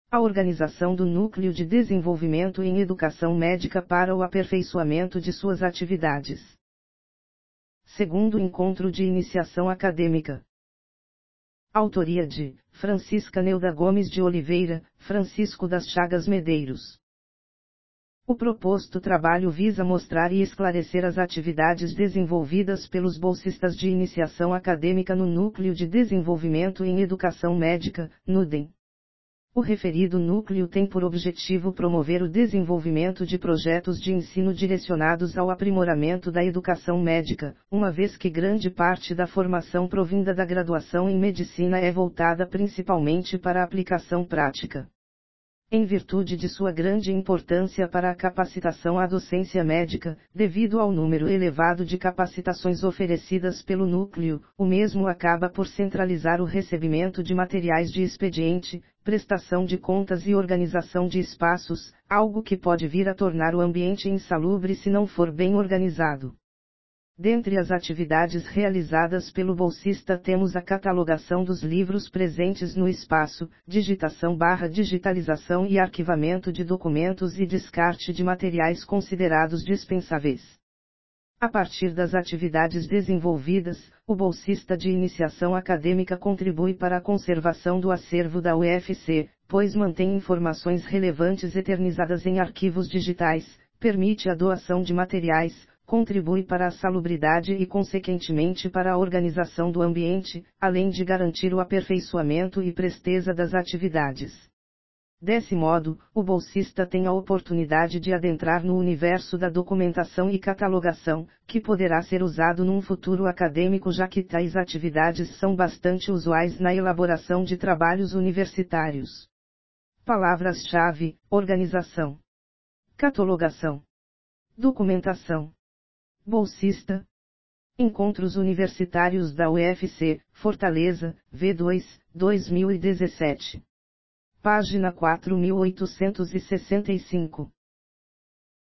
A organização do Núcleo de Desenvolvimento em Educação Médica para o aperfeiçoamento de suas atividades. Segundo encontro de iniciação acadêmica. Autoria de Francisca Neuda Gomes de Oliveira, Francisco das Chagas Medeiros. O proposto trabalho visa mostrar e esclarecer as atividades desenvolvidas pelos bolsistas de iniciação acadêmica no Núcleo de Desenvolvimento em Educação Médica, NUDEM. O referido núcleo tem por objetivo promover o desenvolvimento de projetos de ensino direcionados ao aprimoramento da educação médica, uma vez que grande parte da formação provinda da graduação em medicina é voltada principalmente para a aplicação prática. Em virtude de sua grande importância para a capacitação à docência médica, devido ao número elevado de capacitações oferecidas pelo núcleo, o mesmo acaba por centralizar o recebimento de materiais de expediente, prestação de contas e organização de espaços, algo que pode vir a tornar o ambiente insalubre se não for bem organizado. Dentre as atividades realizadas pelo bolsista temos a catalogação dos livros presentes no espaço, digitação/digitalização e arquivamento de documentos e descarte de materiais considerados dispensáveis. A partir das atividades desenvolvidas, o bolsista de iniciação acadêmica contribui para a conservação do acervo da UFC, pois mantém informações relevantes eternizadas em arquivos digitais, permite a doação de materiais, contribui para a salubridade e consequentemente para a organização do ambiente, além de garantir o aperfeiçoamento e presteza das atividades. Desse modo, o bolsista tem a oportunidade de adentrar no universo da documentação e catalogação, que poderá ser usado num futuro acadêmico já que tais atividades são bastante usuais na elaboração de trabalhos universitários. Palavras-chave: organização, catalogação, documentação. Bolsista. Encontros Universitários da UFC, Fortaleza, V2, 2017. Página 4865.